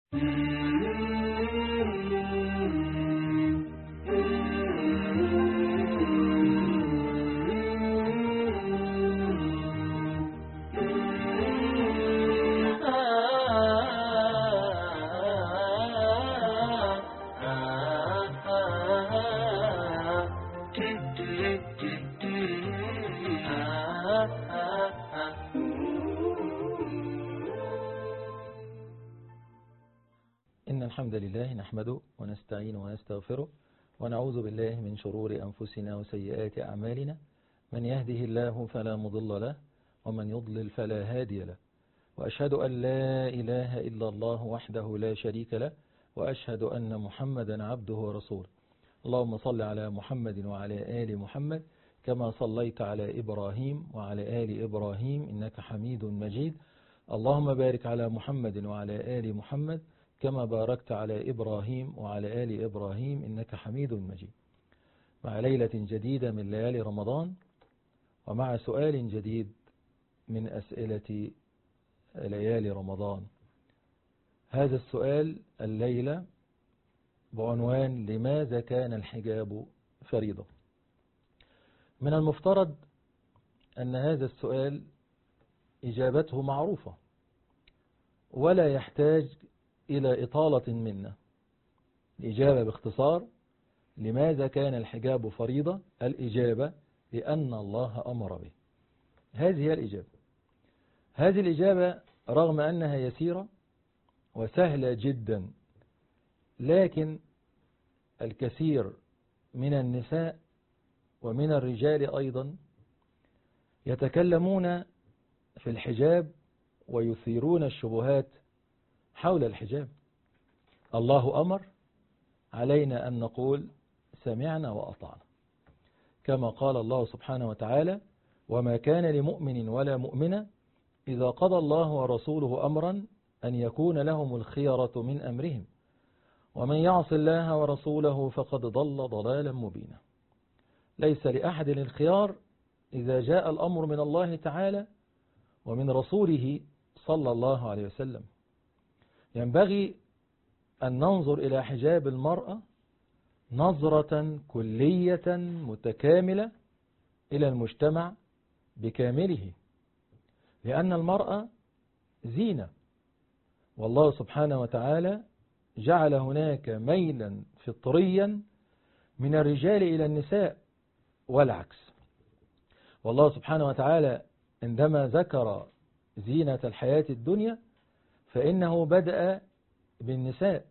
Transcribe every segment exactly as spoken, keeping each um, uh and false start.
إن الحمد لله نحمده ونستعين ونستغفره ونعوذ بالله من شرور أنفسنا وسيئات أعمالنا، من يهده الله فلا مضل له ومن يضلل فلا هادي له، وأشهد أن لا إله إلا الله وحده لا شريك له، وأشهد أن محمدا عبده ورسوله. اللهم صل على محمد وعلى آل محمد كما صليت على إبراهيم وعلى آل إبراهيم إنك حميد مجيد. اللهم بارك على محمد وعلى آل محمد كما باركت على إبراهيم وعلى آل إبراهيم إنك حميد مجيد. مع ليلة جديدة من ليالي رمضان، ومع سؤال جديد من أسئلة ليالي رمضان. هذا السؤال الليلة بعنوان: لماذا كان الحجاب فريضة؟ من المفترض أن هذا السؤال إجابته معروفة ولا يحتاج إلى إطالة منا. الإجابة باختصار: لماذا كان الحجاب فريضة؟ الإجابة: لأن الله أمر به. هذه هي الإجابة. هذه الإجابة رغم أنها يسيرة وسهلة جدا، لكن الكثير من النساء ومن الرجال أيضا يتكلمون في الحجاب ويثيرون الشبهات حول الحجاب. الله أمر، علينا أن نقول سمعنا وأطعنا، كما قال الله سبحانه وتعالى: وما كان لمؤمن ولا مؤمنة إذا قضى الله ورسوله أمرا أن يكون لهم الخيرة من أمرهم ومن يعص الله ورسوله فقد ضل ضلالا مبينا. ليس لأحد الخيار إذا جاء الأمر من الله تعالى ومن رسوله صلى الله عليه وسلم. ينبغي أن ننظر إلى حجاب المرأة نظرة كلية متكاملة إلى المجتمع بكامله، لأن المرأة زينة، والله سبحانه وتعالى جعل هناك ميلا فطريا من الرجال إلى النساء والعكس. والله سبحانه وتعالى عندما ذكر زينة الحياة الدنيا فإنه بدأ بالنساء،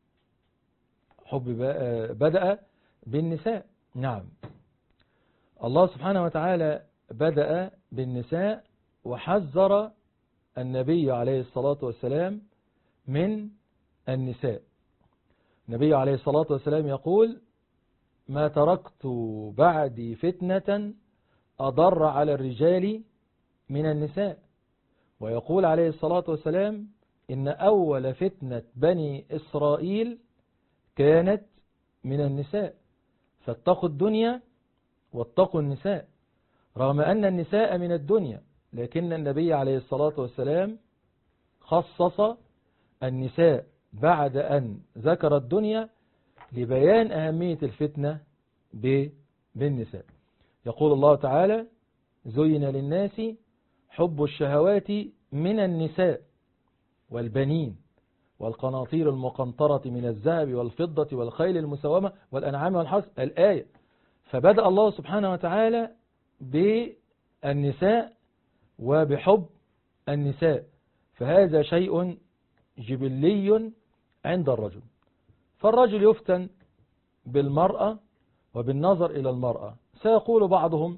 حب بدأ بالنساء. نعم، الله سبحانه وتعالى بدأ بالنساء وحذر النبي عليه الصلاة والسلام من النساء. النبي عليه الصلاة والسلام يقول: ما تركت بعدي فتنة أضر على الرجال من النساء. ويقول عليه الصلاة والسلام: إن أول فتنة بني إسرائيل كانت من النساء، فاتقوا الدنيا واتقوا النساء. رغم أن النساء من الدنيا، لكن النبي عليه الصلاة والسلام خصص النساء بعد أن ذكر الدنيا لبيان أهمية الفتنة بالنساء. يقول الله تعالى: زين للناس حب الشهوات من النساء والبنين والقناطير المقنطرة من الذهب والفضة والخيل المسومة والأنعام والحرث. الآية. فبدأ الله سبحانه وتعالى بالنساء وبحب النساء، فهذا شيء جبلي عند الرجل. فالرجل يفتن بالمرأة وبالنظر إلى المرأة. سيقول بعضهم: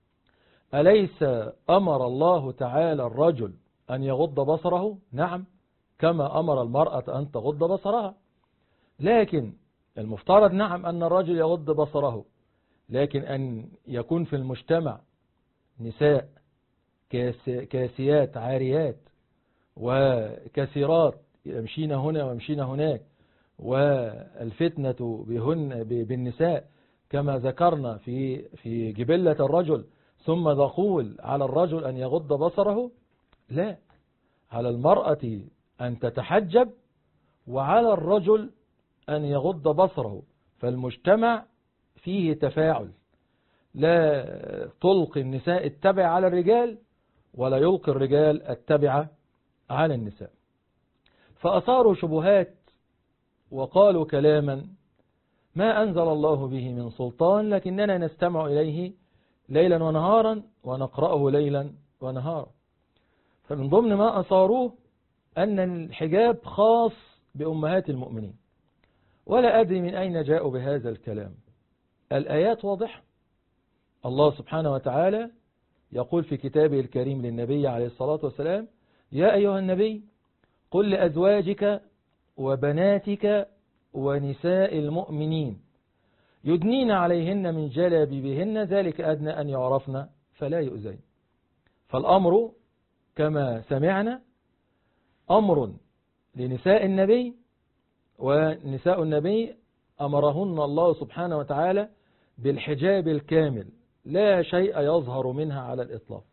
أليس أمر الله تعالى الرجل أن يغض بصره؟ نعم، كما أمر المرأة أن تغض بصرها، لكن المفترض نعم أن الرجل يغض بصره، لكن أن يكون في المجتمع نساء كاسيات عاريات وكثيرات يمشين هنا ويمشين هناك، والفتنة بهن بالنساء كما ذكرنا في في جبلة الرجل، ثم نقول على الرجل أن يغض بصره؟ لا، على المرأة أن تتحجب وعلى الرجل أن يغض بصره. فالمجتمع فيه تفاعل، لا تلقي النساء التبع على الرجال ولا يلقي الرجال التبع على النساء. فأثاروا شبهات وقالوا كلاما ما أنزل الله به من سلطان، لكننا نستمع إليه ليلا ونهارا ونقرأه ليلا ونهارا. فمن ضمن ما أثاروه أن الحجاب خاص بأمهات المؤمنين، ولا أدري من أين جاءوا بهذا الكلام. الآيات واضحة. الله سبحانه وتعالى يقول في كتابه الكريم للنبي عليه الصلاة والسلام: يا أيها النبي قل لأزواجك وبناتك ونساء المؤمنين يدنين عليهن من جلابيبهن ذلك أدنى أن يعرفن فلا يؤذين. فالأمر كما سمعنا أمر لنساء النبي، ونساء النبي أمرهن الله سبحانه وتعالى بالحجاب الكامل، لا شيء يظهر منها على الإطلاق.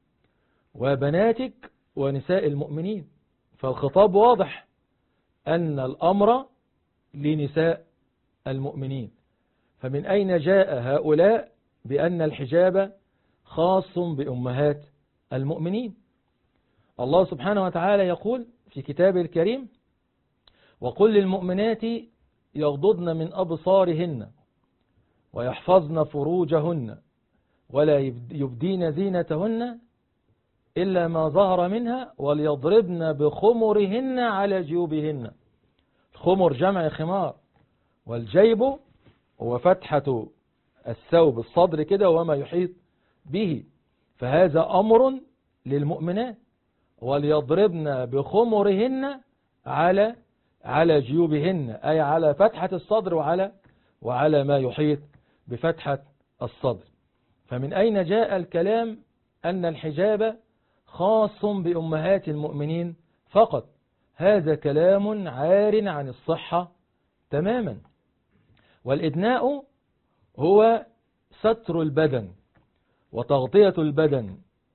وبناتك ونساء المؤمنين، فالخطاب واضح أن الأمر لنساء المؤمنين. فمن أين جاء هؤلاء بأن الحجاب خاص بأمهات المؤمنين؟ الله سبحانه وتعالى يقول في كتابه الكريم: وقل للمؤمنات يغضضن من أبصارهن ويحفظن فروجهن ولا يبدين زينتهن إلا ما ظهر منها وليضربن بخمرهن على جيوبهن. الخمر جمع خمار، والجيب هو فتحة الثوب الصدر كده وما يحيط به. فهذا أمر للمؤمنات، وليضربن بخمرهن على على جيوبهن، أي على فتحة الصدر وعلى وعلى ما يحيط بفتحة الصدر. فمن أين جاء الكلام أن الحجاب خاص بأمهات المؤمنين فقط؟ هذا كلام عار عن الصحة تماما. والإدناء هو ستر البدن وتغطية البدن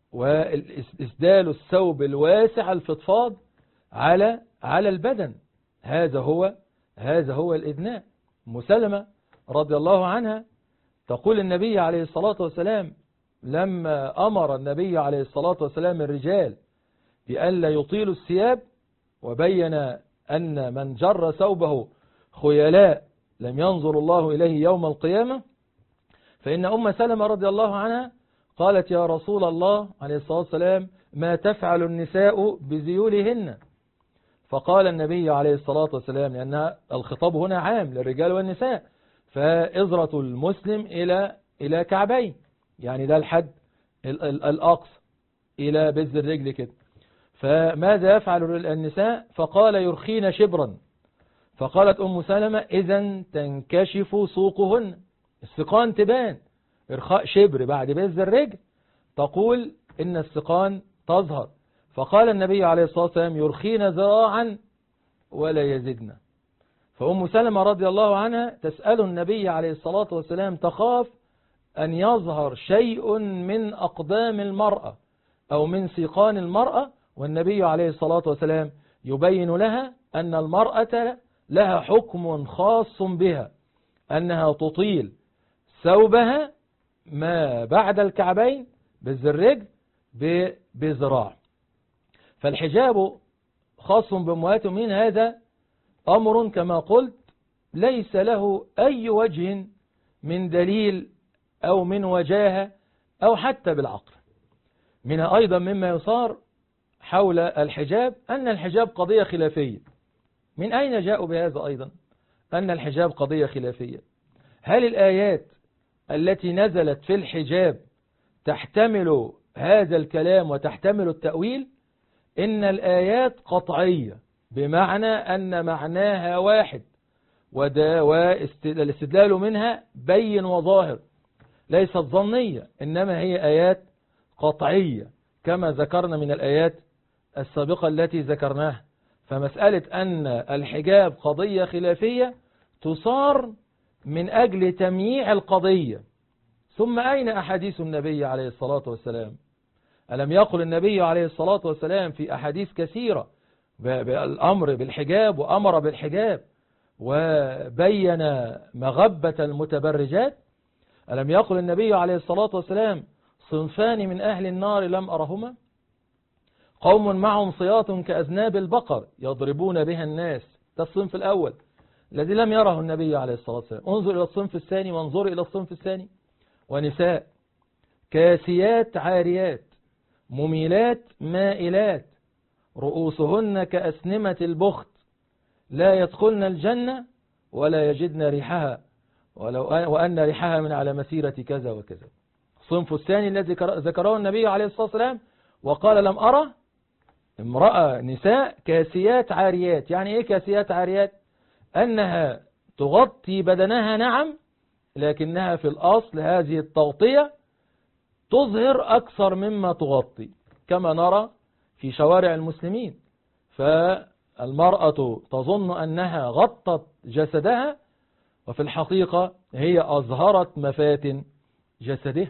وإسدال الثوب الواسع الفضفاض على على البدن. هذا هو هذا هو الإدناء. مسلمة رضي الله عنها تقول النبي عليه الصلاة والسلام لما أمر النبي عليه الصلاة والسلام الرجال بألا يطيلوا الثياب، وبين أن من جر ثوبه خيلاء لم ينظر الله إليه يوم القيامة، فإن أم سلمة رضي الله عنها قالت: يا رسول الله عليه الصلاة والسلام ما تفعل النساء بذيولهن؟ فقال النبي عليه الصلاة والسلام، لأن الخطاب هنا عام للرجال والنساء، فإزرة المسلم إلى إلى كعبين، يعني ده الحد الأقصى إلى بز الرجل كده. فماذا يفعل النساء؟ فقال: يرخين شبرا. فقالت أم سلمة: إذن تنكشف سوقهن، السقان تبان، إرخاء شبر بعد بز الرجل تقول إن السقان تظهر. فقال النبي عليه الصلاة والسلام: يرخين ذراعا ولا يزدن. فأم سلمة رضي الله عنها تسأل النبي عليه الصلاة والسلام تخاف أن يظهر شيء من أقدام المرأة أو من سيقان المرأة، والنبي عليه الصلاة والسلام يبين لها أن المرأة لها حكم خاص بها، أنها تطيل ثوبها ما بعد الكعبين بالرجل بذراع. فالحجاب خاص بأمهات المؤمنين، هذا أمر كما قلت ليس له أي وجه من دليل أو من وجاهة أو حتى بالعقل. من أيضا مما يصار حول الحجاب أن الحجاب قضية خلافية. من أين جاءوا بهذا أيضا أن الحجاب قضية خلافية؟ هل الآيات التي نزلت في الحجاب تحتمل هذا الكلام وتحتمل التأويل؟ إن الآيات قطعية، بمعنى أن معناها واحد والاستدلال منها بين وظاهر، ليست ظنية، إنما هي آيات قطعية كما ذكرنا من الآيات السابقة التي ذكرناها. فمسألة أن الحجاب قضية خلافية تصار من أجل تمييع القضية. ثم أين أحاديث النبي عليه الصلاة والسلام؟ ألم يقل النبي عليه الصلاة والسلام في أحاديث كثيرة بالأمر بالحجاب وأمر بالحجاب وبين مغبة المتبرجات. ألم يقل النبي عليه الصلاة والسلام صنفان من أهل النار لم أرهما، قوم معهم صياط كأذناب البقر يضربون بها الناس، ده الصنف الأول الذي لم يره النبي عليه الصلاة والسلام. انظر إلى الصنف الثاني وانظر إلى الصنف الثاني، ونساء كاسيات عاريات مميلات مائلات رؤوسهن كأسنمة البخت لا يدخلن الجنة ولا يجدن ريحها ولو وأن ريحها من على مسيرة كذا وكذا. الصنف الثاني الذي ذكره النبي عليه الصلاة والسلام وقال لم أرى امرأة نساء كاسيات عاريات. يعني إيه كاسيات عاريات؟ أنها تغطي بدنها نعم، لكنها في الأصل هذه التغطية تظهر أكثر مما تغطي، كما نرى في شوارع المسلمين. فالمرأة تظن أنها غطت جسدها وفي الحقيقة هي أظهرت مفاتن جسده.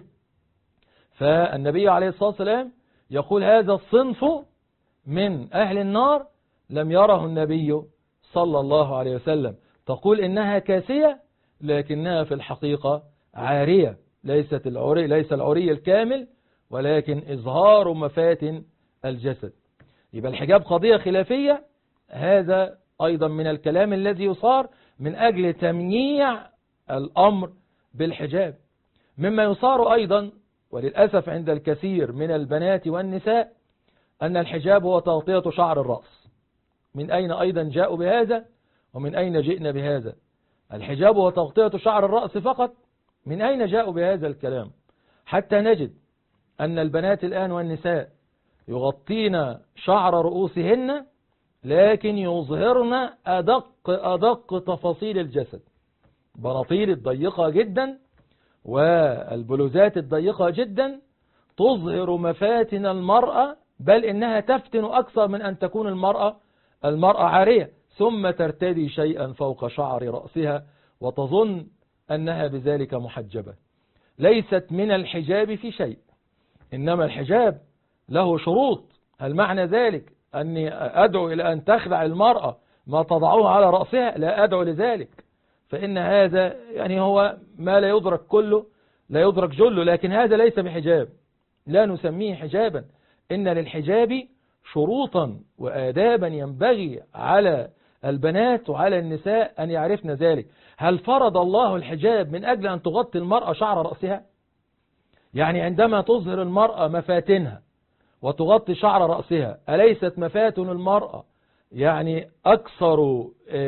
فالنبي عليه الصلاة والسلام يقول هذا الصنف من أهل النار لم يره النبي صلى الله عليه وسلم. تقول إنها كاسية لكنها في الحقيقة عارية، ليست العري ليس العري الكامل ولكن إظهار مفاتن الجسد. يبقى الحجاب قضية خلافية، هذا أيضا من الكلام الذي يصار من أجل تمييع الأمر بالحجاب. مما يصار أيضا وللأسف عند الكثير من البنات والنساء أن الحجاب هو تغطية شعر الرأس. من أين أيضا جاءوا بهذا ومن أين جئنا بهذا؟ الحجاب هو تغطية شعر الرأس فقط. من أين جاءوا بهذا الكلام؟ حتى نجد أن البنات الآن والنساء يغطين شعر رؤوسهن لكن يظهرن أدق أدق تفاصيل الجسد، بناطيل الضيقة جدا والبلوزات الضيقة جدا تظهر مفاتن المرأة، بل إنها تفتن أكثر من أن تكون المرأة المرأة عارية، ثم ترتدي شيئا فوق شعر رأسها وتظن أنها بذلك محجبة. ليست من الحجاب في شيء، إنما الحجاب له شروط. هل معنى ذلك أني أدعو إلى أن تخلع المرأة ما تضعه على رأسها؟ لا أدعو لذلك، فإن هذا يعني هو ما لا يدرك كله لا يدرك جله، لكن هذا ليس بحجاب، لا نسميه حجابا. إن للحجاب شروطا وآدابا ينبغي على البنات وعلى النساء أن يعرفن ذلك. هل فرض الله الحجاب من أجل أن تغطي المرأة شعر رأسها؟ يعني عندما تظهر المرأة مفاتنها وتغطي شعر رأسها، أليست مفاتن المرأة يعني أكثر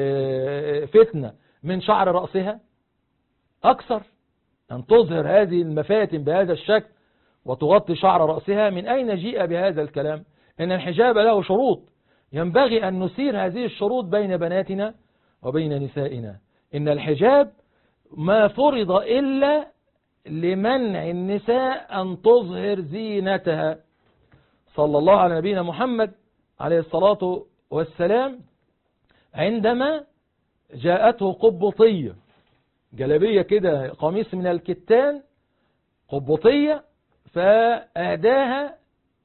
فتنة من شعر رأسها؟ أكثر أن تظهر هذه المفاتن بهذا الشكل وتغطي شعر رأسها. من أين جيء بهذا الكلام؟ إن الحجاب له شروط، ينبغي أن نسير هذه الشروط بين بناتنا وبين نسائنا. إن الحجاب ما فرض إلا لمنع النساء أن تظهر زينتها. صلى الله على نبينا محمد عليه الصلاة والسلام عندما جاءته قبطية، جلبية كده قميص من الكتان قبطية، فأهداها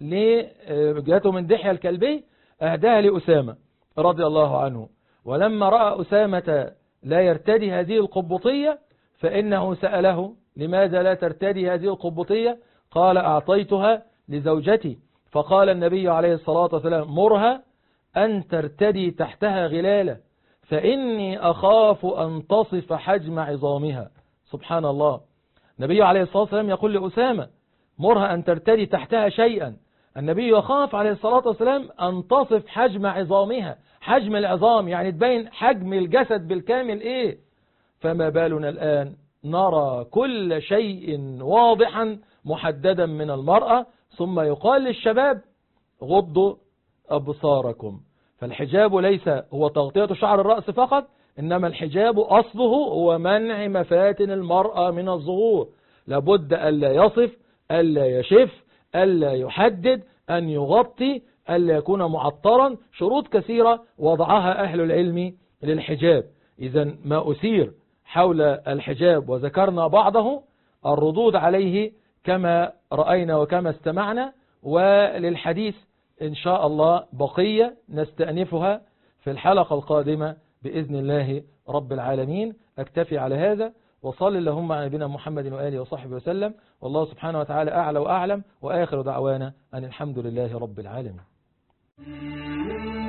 جاءته من دحية الكلبي، أهداها لأسامة رضي الله عنه. ولما رأى أسامة لا يرتدي هذه القبطية فإنه سأله لماذا لا ترتدي هذه القبطية؟ قال أعطيتها لزوجتي. فقال النبي عليه الصلاة والسلام مرها أن ترتدي تحتها غلالة فإني أخاف أن تصف حجم عظامها. سبحان الله، النبي عليه الصلاة والسلام يقول لأسامة مرها أن ترتدي تحتها شيئا. النبي يخاف عليه الصلاة والسلام أن تصف حجم عظامها. حجم العظام يعني تبين حجم الجسد بالكامل إيه. فما بالنا الآن نرى كل شيء واضحا محددا من المرأة، ثم يقال للشباب غضوا أبصاركم. فالحجاب ليس هو تغطية شعر الرأس فقط، إنما الحجاب أصله هو منع مفاتن المرأة من الظهور. لابد ألا يصف، ألا يشف، ألا يحدد، أن يغطي، ألا يكون معطرا. شروط كثيرة وضعها أهل العلم للحجاب. إذن ما أثير حول الحجاب وذكرنا بعضه، الردود عليه كما رأينا وكما استمعنا. وللحديث إن شاء الله بقية نستأنفها في الحلقة القادمة بإذن الله رب العالمين. أكتفي على هذا، وصل اللهم على نبينا محمد وآله وصحبه وسلم، والله سبحانه وتعالى أعلى وأعلم، وآخر دعوانا أن الحمد لله رب العالمين.